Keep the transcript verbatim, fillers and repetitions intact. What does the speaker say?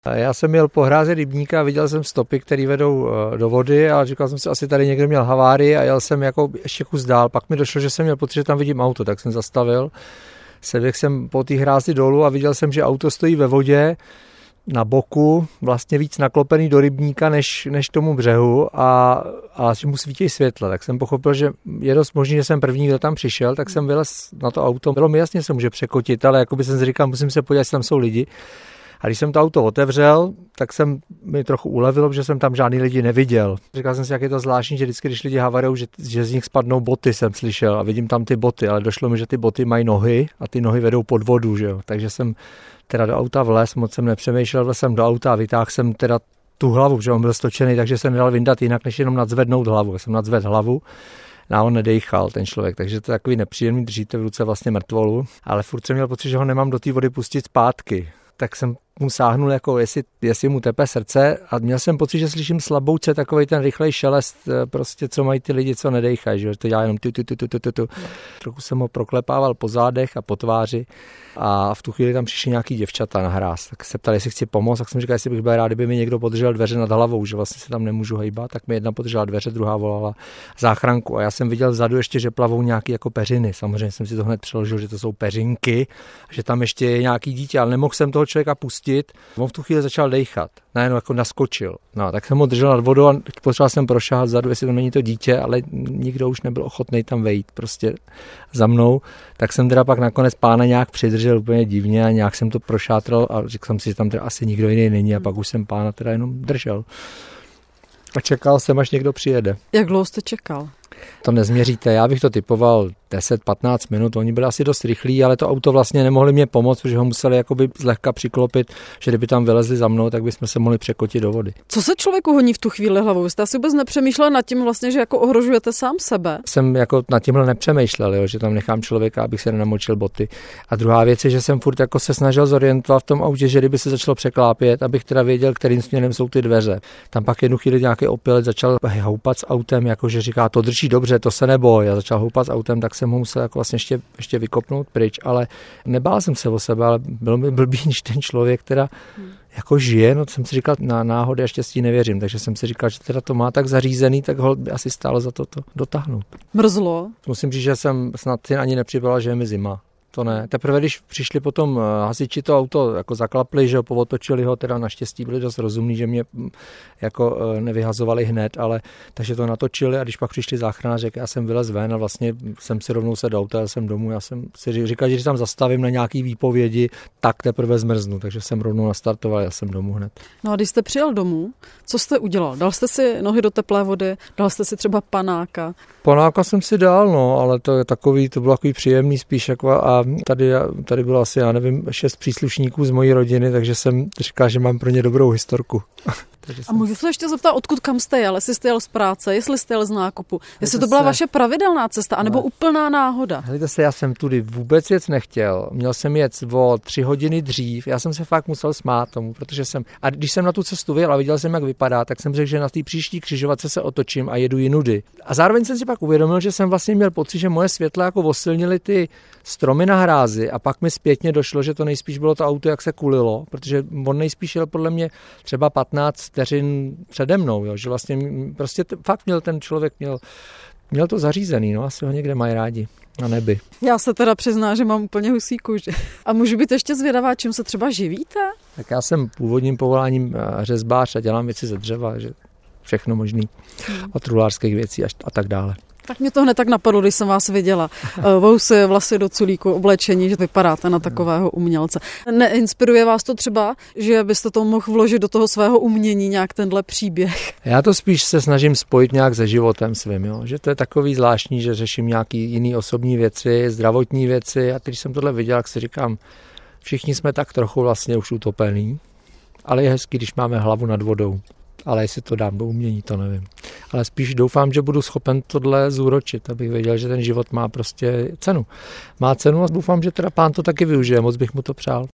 Já jsem měl po hrázi rybníka a viděl jsem stopy, které vedou do vody a říkal jsem si, asi tady někdo měl havárii a jel jsem jako ještě kus dál. Pak mi došlo, že jsem měl pocit, že tam vidím auto, tak jsem zastavil. Sedl jsem po té hrázi dolů a viděl jsem, že auto stojí ve vodě na boku, vlastně víc naklopený do rybníka než, než tomu břehu a, a že mu svítí světla. Tak jsem pochopil, že je dost možný, že jsem první, kdo tam přišel, tak jsem vylez na to auto. Bylo mi jasně, že se může překotit, ale jakoby jsem si říkal, musím se podívat, jestli tam jsou lidi. A když jsem to auto otevřel, tak jsem mi trochu ulevilo, že jsem tam žádný lidi neviděl. Říkal jsem si, jak je to zvláštní, že vždycky, když lidi havarujou, že, že z nich spadnou boty, jsem slyšel a vidím tam ty boty, ale došlo mi, že ty boty mají nohy a ty nohy vedou pod vodu, že jo. Takže jsem teda do auta vlez, moc jsem nepřemýšlel, vlez jsem do auta a vytáhl jsem teda tu hlavu, že on byl stočený, takže jsem nedal vyndat jinak, než jenom nadzvednout hlavu. Já jsem nadzvedl hlavu. A on nedejchal, ten člověk, takže to je takový nepříjemný, držíte v ruce vlastně mrtvolu, ale furt jsem měl pocit, že ho nemám do té vody pustit zpátky. Tak jsem mu sáhnul, jako jestli, jestli mu tepe srdce a měl jsem pocit, že slyším slabouce takovej ten rychlej šelest, prostě co mají ty lidi, co nedejchají, že to dělá jenom tu, tu, tu, tu, tu, tu, tu. Trochu jsem ho proklepával po zádech a po tváři a v tu chvíli tam přišli nějaký děvčata na hráz, tak se ptali, jestli chci pomoct, tak jsem říkal, jestli bych byl rád, kdyby mi někdo podržel dveře nad hlavou, že vlastně se tam nemůžu hejbat, tak mi jedna podržela dveře, druhá volala záchranku a já jsem viděl vzadu ještě, že plavou nějaký jako peřiny, samozřejmě jsem si to hned přeložil, že to jsou peřinky, že tam ještě je nějaký dítě, ale nemohl jsem toho člověka pustit. On v tu chvíli začal dejchat, najednou jako naskočil. No, tak jsem ho držel nad vodou a potřeboval jsem prošáhat vzadu, jestli to není to dítě, ale nikdo už nebyl ochotný tam vejít prostě za mnou. Tak jsem teda pak nakonec pána nějak přidržel úplně divně a nějak jsem to prošátral a řekl jsem si, že tam teda asi nikdo jiný není a pak už jsem pána teda jenom držel. A čekal jsem, až někdo přijede. Jak dlouho jste čekal? To nezměříte, já bych to typoval deset patnáct minut, oni byli asi dost rychlí, ale to auto vlastně nemohli mě pomoct, protože ho museli jakoby zlehka přiklopit, že kdyby tam vylezli za mnou, tak bychom se mohli překotit do vody. Co se člověku honí v tu chvíli hlavou? Vy jste asi vůbec nepřemýšlel nad tím vlastně, že jako ohrožujete sám sebe? Jsem jako nad tímhle nepřemýšlel, jo, že tam nechám člověka, abych se nenamočil boty. A druhá věc je, že jsem furt jako se snažil zorientovat v tom autě, že kdyby se začalo překlápět, abych teda věděl, kterým směrem jsou ty dveře. Tam pak jednu chvíli nějaký opilec začal houpat s autem, jakože říká, to drží dobře, to se neboj. Já začal houpat s autem, tak jsem ho musel jako vlastně ještě, ještě vykopnout pryč, ale nebál jsem se o sebe, ale bylo mi blbý, než ten člověk teda hmm. jako žije, no jsem si říkal, na náhody a štěstí nevěřím, takže jsem si říkal, že teda to má tak zařízený, tak ho by asi stálo za to, to dotáhnout. Mrzlo? Musím říct, že jsem snad si ani nepřipadal, že je mi zima. To ne. Teprve, když přišli potom hasiči, to auto jako zaklapli, že ho povotočili ho, teda naštěstí byli dost rozumní, že mě jako nevyhazovali hned, ale takže to natočili a když pak přišli záchranáři, já jsem vylez ven a vlastně jsem si rovnou se do auta, já jsem domů, já jsem si říkal, že když tam zastavím na nějaký výpovědi, tak teprve zmrznu, takže jsem rovnou nastartoval, já jsem domů hned. No a když jste přijel domů, co jste udělal? Dal jste si nohy do teplé vody, dal jste si třeba panáka? Panáka jsem si dal, no, ale to je takový, to bylo takový příjemný spíš jako a tady, tady bylo asi, já nevím, šest příslušníků z mojí rodiny, takže jsem říkal, že mám pro ně dobrou historku. A jsem... můžu se ještě zeptat, odkud kam jste jel, jestli jste jel z práce, jestli jste jel z nákupu, jestli to byla se... vaše pravidelná cesta, anebo ale... úplná náhoda. Helejte se, já jsem tudy vůbec jet nechtěl, měl jsem jet o tři hodiny dřív, já jsem se fakt musel smát tomu, protože jsem, a když jsem na tu cestu vyjel a viděl jsem, jak vypadá, tak jsem řekl, že na té příští křižovatce se otočím a jedu jinudy. A zároveň jsem si pak uvědomil, že jsem vlastně měl pocit, že moje světla jako osilnily ty stromy na hrázi a pak mi zpětně došlo, že to nejspíš bylo to auto, jak se kulilo, protože on nejspíš jel podle mě třeba patnáct vteřin přede mnou, jo, že vlastně prostě t- fakt měl ten člověk, měl, měl to zařízený, no, asi ho někde mají rádi na nebi. Já se teda přiznám, že mám úplně husí kůži. A můžu být ještě zvědavá, čím se třeba živíte? Tak já jsem původním povoláním řezbář a dělám věci ze dřeva, že všechno možný, hmm. od truhlářských věcí až a tak dále. Tak mě to hned tak napadlo, když jsem vás viděla. Vousy, vlasy do culíku, oblečení, že vypadáte na takového umělce. Neinspiruje vás to třeba, že byste to mohl vložit do toho svého umění nějak tenhle příběh? Já to spíš se snažím spojit nějak se životem svým, jo? Že to je takový zvláštní, že řeším nějaký jiný osobní věci, zdravotní věci a když jsem tohle viděl, tak si říkám, všichni jsme tak trochu vlastně už utopení, ale je hezký, když máme hlavu nad vodou. Ale jestli to dám do umění, to nevím. Ale spíš doufám, že budu schopen tohle zúročit, abych věděl, že ten život má prostě cenu. Má cenu a doufám, že teda pán to taky využije, moc bych mu to přál.